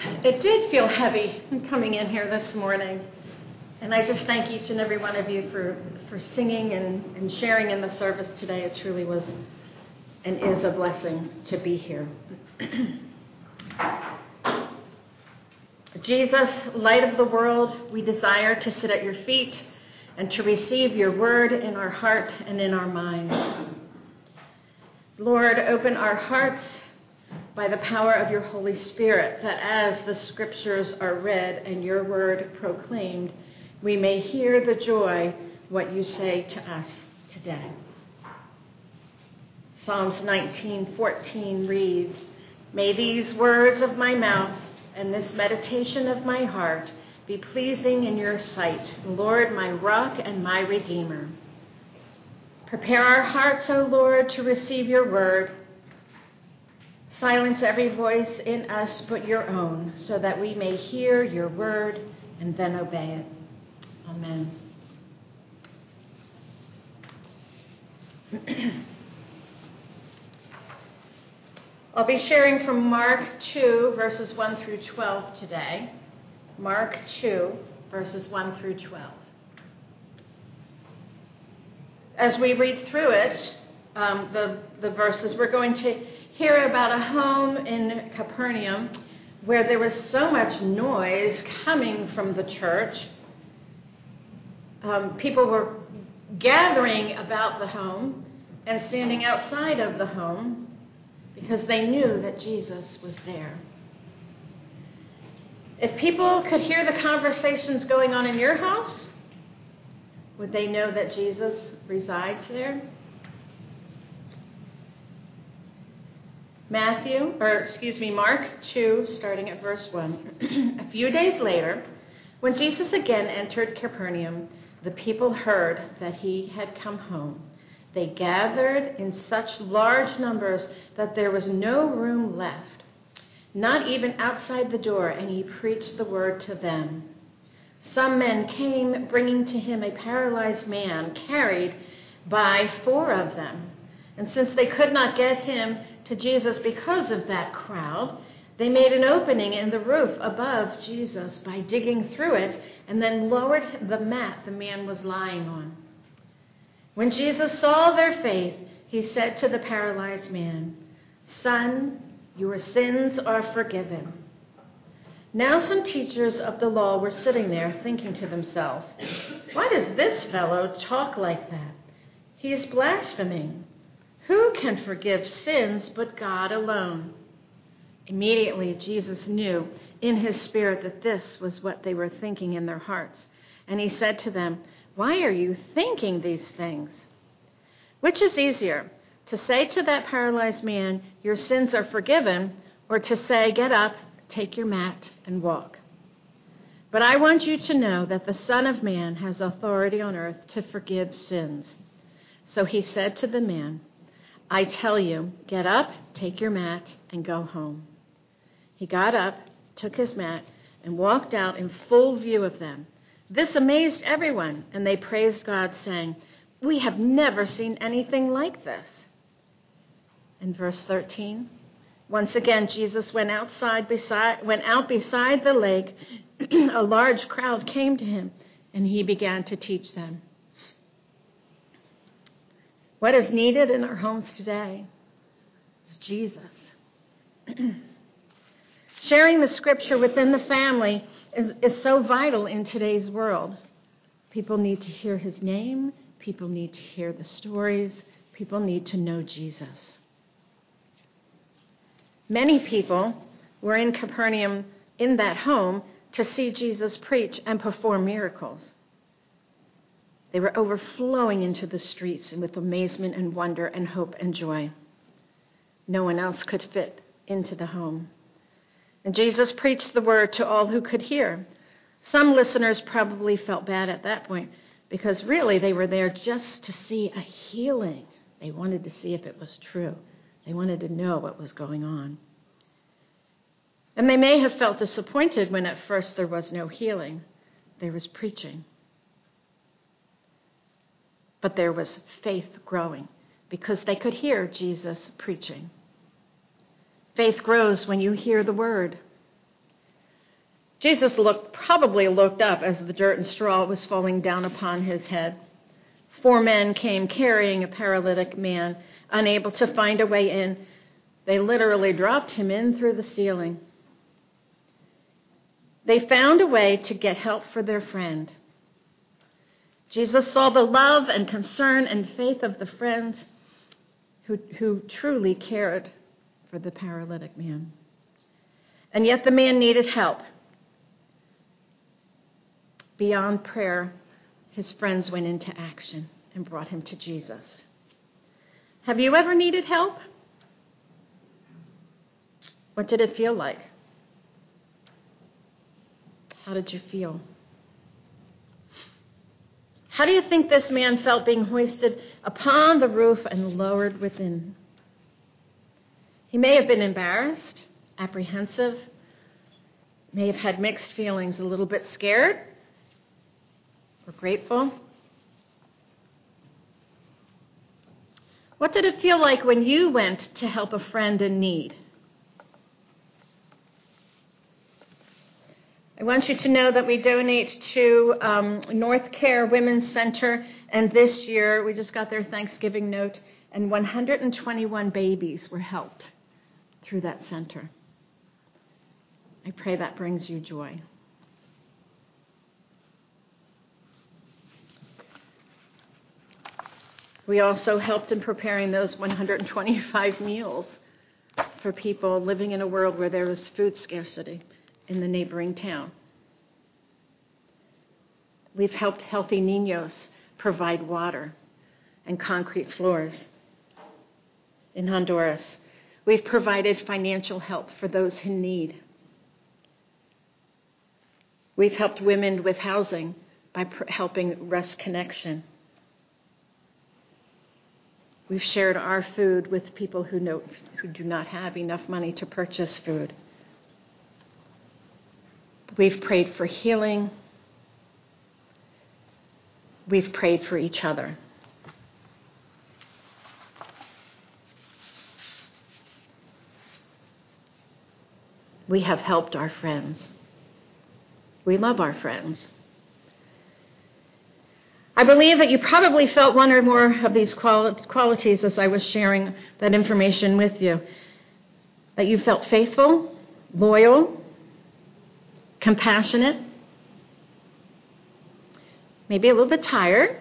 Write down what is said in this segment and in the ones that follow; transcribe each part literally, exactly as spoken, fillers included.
It did feel heavy coming in here this morning. And I just thank each and every one of you for, for singing and, and sharing in the service today. It truly was and is a blessing to be here. Jesus, light of the world, we desire to sit at your feet and to receive your word in our heart and in our minds. Lord, open our hearts by the power of your Holy Spirit, that as the scriptures are read and your word proclaimed, we may hear the joy what you say to us today. Psalms nineteen fourteen reads, "May these words of my mouth and this meditation of my heart be pleasing in your sight, Lord, my rock and my redeemer." Prepare our hearts, O Lord, to receive your word. Silence every voice in us but your own, so that we may hear your word and then obey it. Amen. I'll be sharing from Mark two, verses one through twelve today. Mark two, verses one through twelve. As we read through it, um, the, the verses, we're going to hear about a home in Capernaum where there was so much noise coming from the church. Um, people were gathering about the home and standing outside of the home because they knew that Jesus was there. If people could hear the conversations going on in your house, would they know that Jesus resides there? Matthew, or excuse me, Mark two, starting at verse one. A few days later, when Jesus again entered Capernaum, the people heard that he had come home. They gathered in such large numbers that there was no room left, not even outside the door, and he preached the word to them. Some men came, bringing to him a paralyzed man, carried by four of them. And since they could not get him to Jesus because of that crowd, they made an opening in the roof above Jesus by digging through it and then lowered the mat the man was lying on. When Jesus saw their faith, he said to the paralyzed man, "Son, your sins are forgiven." Now some teachers of the law were sitting there thinking to themselves, "Why does this fellow talk like that? He is blaspheming. Who can forgive sins but God alone?" Immediately Jesus knew in his spirit that this was what they were thinking in their hearts. And he said to them, "Why are you thinking these things? Which is easier, to say to that paralyzed man, 'Your sins are forgiven,' or to say, 'Get up, take your mat, and walk'? But I want you to know that the Son of Man has authority on earth to forgive sins." So he said to the man, "I tell you, get up, take your mat, and go home." He got up, took his mat, and walked out in full view of them. This amazed everyone, and they praised God, saying, "We have never seen anything like this." In verse thirteen, once again Jesus went outside beside went out beside the lake. A large crowd came to him, and he began to teach them. What is needed in our homes today is Jesus. Sharing the scripture within the family is, is so vital in today's world. People need to hear his name. People need to hear the stories. People need to know Jesus. Many people were in Capernaum in that home to see Jesus preach and perform miracles. They were overflowing into the streets with amazement and wonder and hope and joy. No one else could fit into the home. And Jesus preached the word to all who could hear. Some listeners probably felt bad at that point because really they were there just to see a healing. They wanted to see if it was true. They wanted to know what was going on. And they may have felt disappointed when at first there was no healing. There was preaching. But there was faith growing because they could hear Jesus preaching. Faith grows when you hear the word. Jesus looked, probably looked up as the dirt and straw was falling down upon his head. Four men came carrying a paralytic man, unable to find a way in. They literally dropped him in through the ceiling. They found a way to get help for their friend. Jesus saw the love and concern and faith of the friends who, who truly cared for the paralytic man. And yet the man needed help. Beyond prayer, his friends went into action and brought him to Jesus. Have you ever needed help? What did it feel like? How did you feel? How do you think this man felt being hoisted upon the roof and lowered within? He may have been embarrassed, apprehensive, may have had mixed feelings, a little bit scared or grateful. What did it feel like when you went to help a friend in need? I want you to know that we donate to um, North Care Women's Center, and this year we just got their Thanksgiving note, and one hundred twenty-one babies were helped through that center. I pray that brings you joy. We also helped in preparing those one hundred twenty-five meals for people living in a world where there was food scarcity in the neighboring town. We've helped Healthy Niños provide water and concrete floors in Honduras. We've provided financial help for those in need. We've helped women with housing by pr- helping Rest Connection. We've shared our food with people who, know, who do not have enough money to purchase food. We've prayed for healing. We've prayed for each other. We have helped our friends. We love our friends. I believe that you probably felt one or more of these quali- qualities as I was sharing that information with you. That you felt faithful, loyal, compassionate, maybe a little bit tired,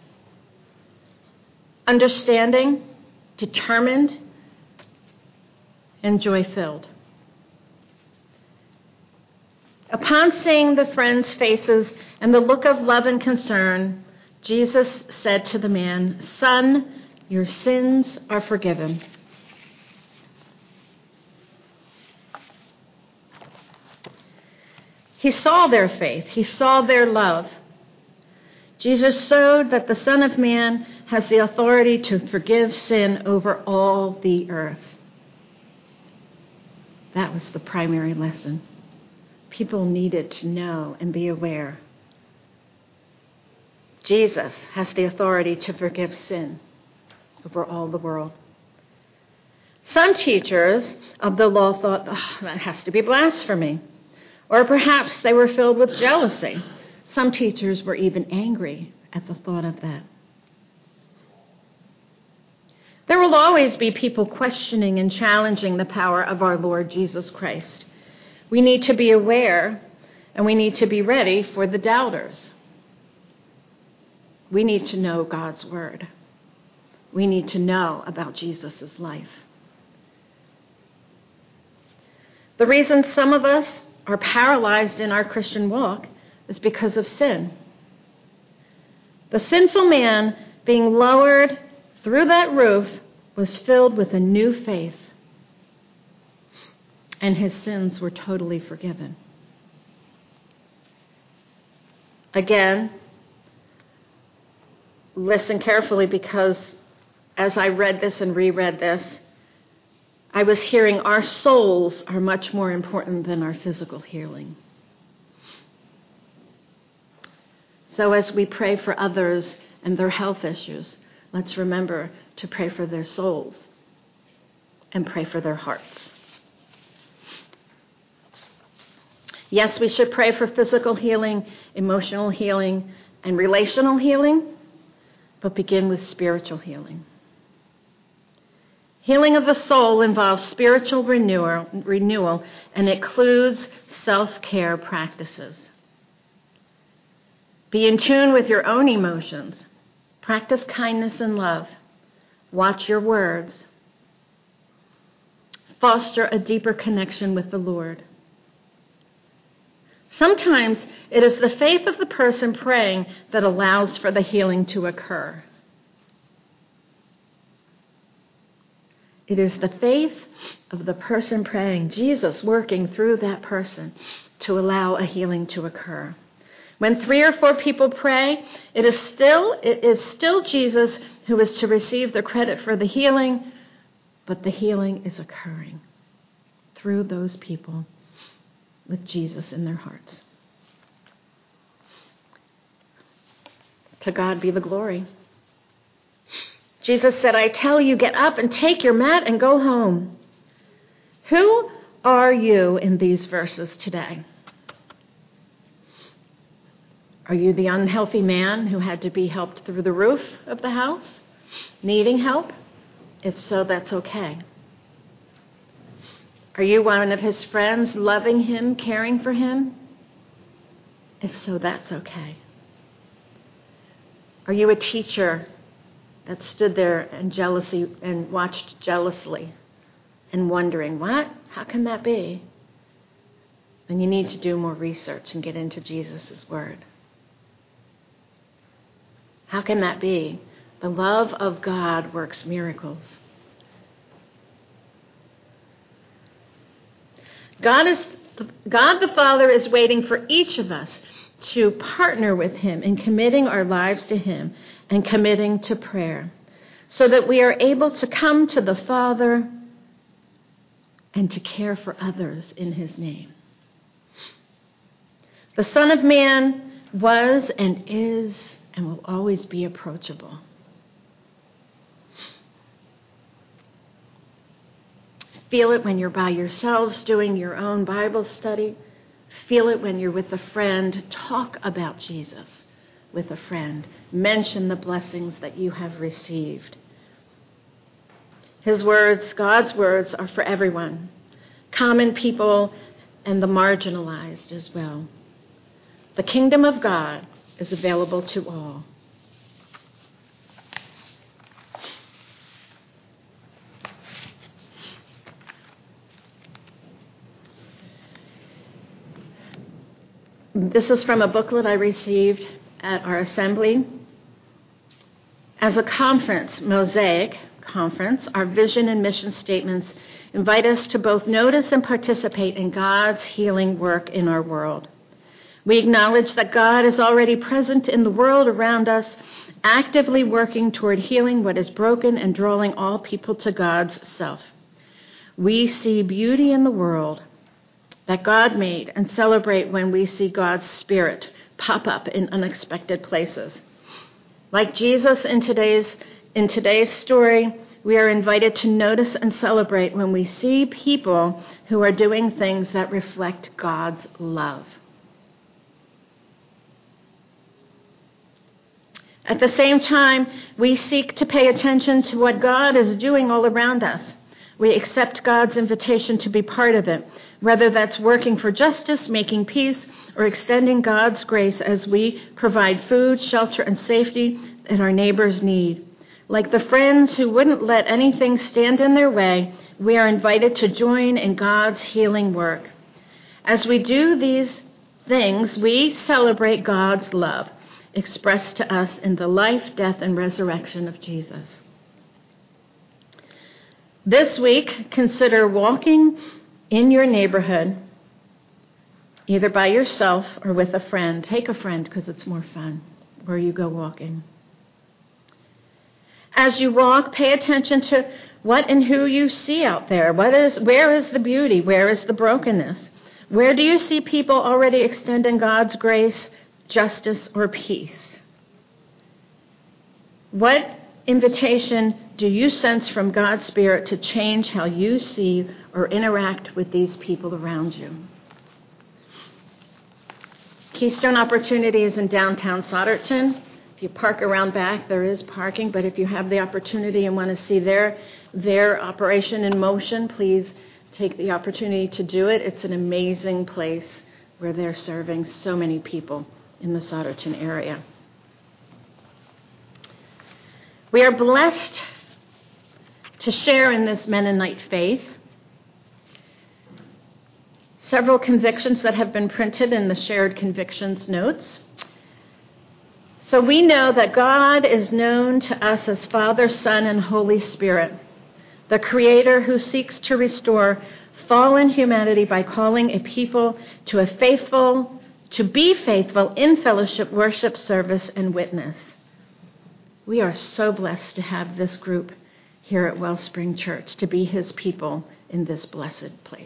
understanding, determined, and joy-filled. Upon seeing the friends' faces and the look of love and concern, Jesus said to the man, "Son, your sins are forgiven." He saw their faith. He saw their love. Jesus showed that the Son of Man has the authority to forgive sin over all the earth. That was the primary lesson. People needed to know and be aware. Jesus has the authority to forgive sin over all the world. Some teachers of the law thought, oh, that has to be blasphemy. Or perhaps they were filled with jealousy. Some teachers were even angry at the thought of that. There will always be people questioning and challenging the power of our Lord Jesus Christ. We need to be aware, and we need to be ready for the doubters. We need to know God's word. We need to know about Jesus' life. The reason some of us are paralyzed in our Christian walk is because of sin. The sinful man being lowered through that roof was filled with a new faith, and his sins were totally forgiven. Again, listen carefully, because as I read this and reread this, I was hearing our souls are much more important than our physical healing. So as we pray for others and their health issues, let's remember to pray for their souls and pray for their hearts. Yes, we should pray for physical healing, emotional healing, and relational healing, but begin with spiritual healing. Healing of the soul involves spiritual renewal, renewal and includes self-care practices. Be in tune with your own emotions. Practice kindness and love. Watch your words. Foster a deeper connection with the Lord. Sometimes it is the faith of the person praying that allows for the healing to occur. It is the faith of the person praying, Jesus working through that person to allow a healing to occur. When three or four people pray, it is still it is still Jesus who is to receive the credit for the healing, but the healing is occurring through those people with Jesus in their hearts. To God be the glory. Jesus said, I tell you, get up and take your mat and go home. Who are you in these verses today? Are you the unhealthy man who had to be helped through the roof of the house, needing help? If so, that's okay. Are you one of his friends, loving him, caring for him? If so, that's okay. Are you a teacher that stood there and jealousy and watched jealously and wondering, what? How can that be? Then you need to do more research and get into Jesus' word. How can that be? The love of God works miracles. God is God the Father is waiting for each of us to partner with him in committing our lives to him and committing to prayer, so that we are able to come to the Father and to care for others in his name. The Son of Man was and is and will always be approachable. Feel it when you're by yourselves doing your own Bible study. Feel it when you're with a friend. Talk about Jesus with a friend. Mention the blessings that you have received. His words, God's words, are for everyone. Common people and the marginalized as well. The kingdom of God is available to all. This is from a booklet I received at our assembly. As a conference, Mosaic Conference, our vision and mission statements invite us to both notice and participate in God's healing work in our world. We acknowledge that God is already present in the world around us, actively working toward healing what is broken and drawing all people to God's self. We see beauty in the world that God made and celebrate when we see God's Spirit pop up in unexpected places. Like Jesus in today's, in today's story, we are invited to notice and celebrate when we see people who are doing things that reflect God's love. At the same time, we seek to pay attention to what God is doing all around us. We accept God's invitation to be part of it, whether that's working for justice, making peace, or extending God's grace as we provide food, shelter, and safety that our neighbors need. Like the friends who wouldn't let anything stand in their way, we are invited to join in God's healing work. As we do these things, we celebrate God's love, expressed to us in the life, death, and resurrection of Jesus. This week, consider walking in your neighborhood, either by yourself or with a friend. Take a friend because it's more fun where you go walking. As you walk, pay attention to what and who you see out there. What is, where is the beauty? Where is the brokenness? Where do you see people already extending God's grace, justice, or peace? What invitation do you sense from God's Spirit to change how you see or interact with these people around you? Keystone Opportunity is in downtown Souderton. If you park around back, there is parking, but if you have the opportunity and want to see their, their operation in motion, please take the opportunity to do it. It's an amazing place where they're serving so many people in the Souderton area. We are blessed to share in this Mennonite faith. Several convictions that have been printed in the shared convictions notes. So we know that God is known to us as Father, Son, and Holy Spirit, the Creator who seeks to restore fallen humanity by calling a people to a faithful, to be faithful in fellowship, worship, service, and witness. We are so blessed to have this group here at Wellspring Church, to be His people in this blessed place.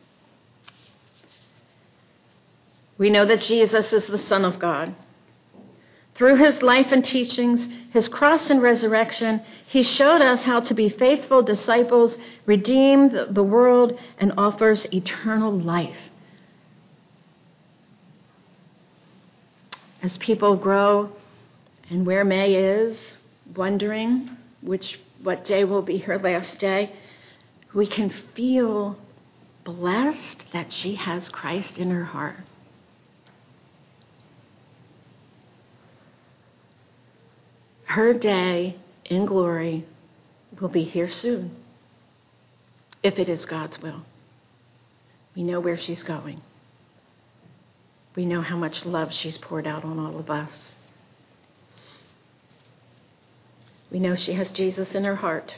We know that Jesus is the Son of God. Through His life and teachings, His cross and resurrection, He showed us how to be faithful disciples, redeem the world, and offers eternal life. As people grow and where May is, wondering which what day will be her last day, we can feel blessed that she has Christ in her heart. Her day in glory will be here soon, if it is God's will. We know where she's going. We know how much love she's poured out on all of us. We know she has Jesus in her heart.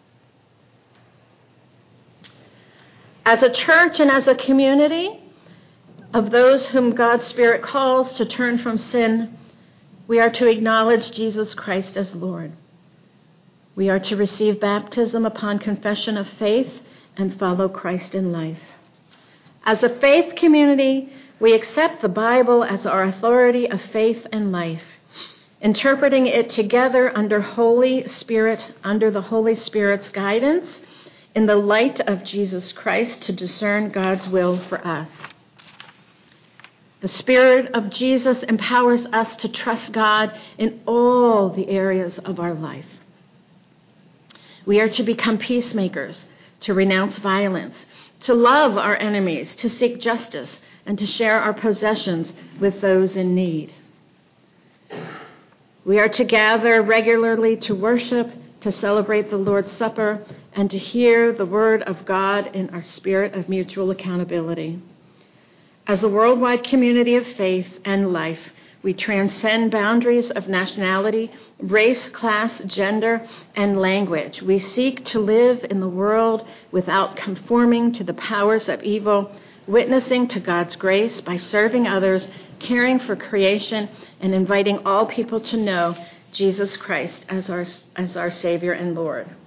As a church and as a community of those whom God's Spirit calls to turn from sin, we are to acknowledge Jesus Christ as Lord. We are to receive baptism upon confession of faith and follow Christ in life. As a faith community, we accept the Bible as our authority of faith and life, interpreting it together under Holy Spirit, under the Holy Spirit's guidance, in the light of Jesus Christ, to discern God's will for us. The Spirit of Jesus empowers us to trust God in all the areas of our life. We are to become peacemakers, to renounce violence, to love our enemies, to seek justice, and to share our possessions with those in need. We are to gather regularly to worship, to celebrate the Lord's Supper, and to hear the Word of God in our spirit of mutual accountability. As a worldwide community of faith and life, we transcend boundaries of nationality, race, class, gender, and language. We seek to live in the world without conforming to the powers of evil, witnessing to God's grace by serving others, caring for creation, and inviting all people to know Jesus Christ as our, as our Savior and Lord.